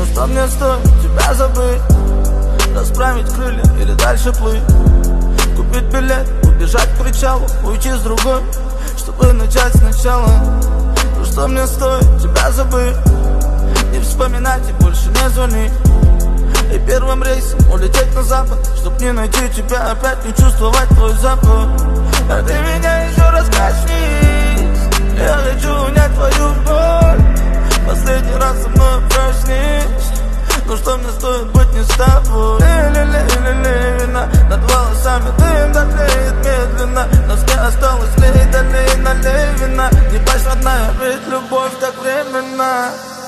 Ну что мне стоит тебя забыть, расправить крылья или дальше плыть, купить билет, убежать к причалу, уйти с другой, чтобы начать сначала. Ну что мне стоит тебя забыть, не вспоминать и больше не звонить, и первым рейсом улететь на запад, чтоб не найти тебя, опять не чувствовать твой запах. А ты меня еще раз коснись, я хочу унять твою боль, последний раз со мной проснись. Ну что мне стоит быть не с тобой? Вина над волосами, дым дотлеет медленно, на сне осталось лей, долей, налей вина. Не плачь, родная, ведь любовь так временна.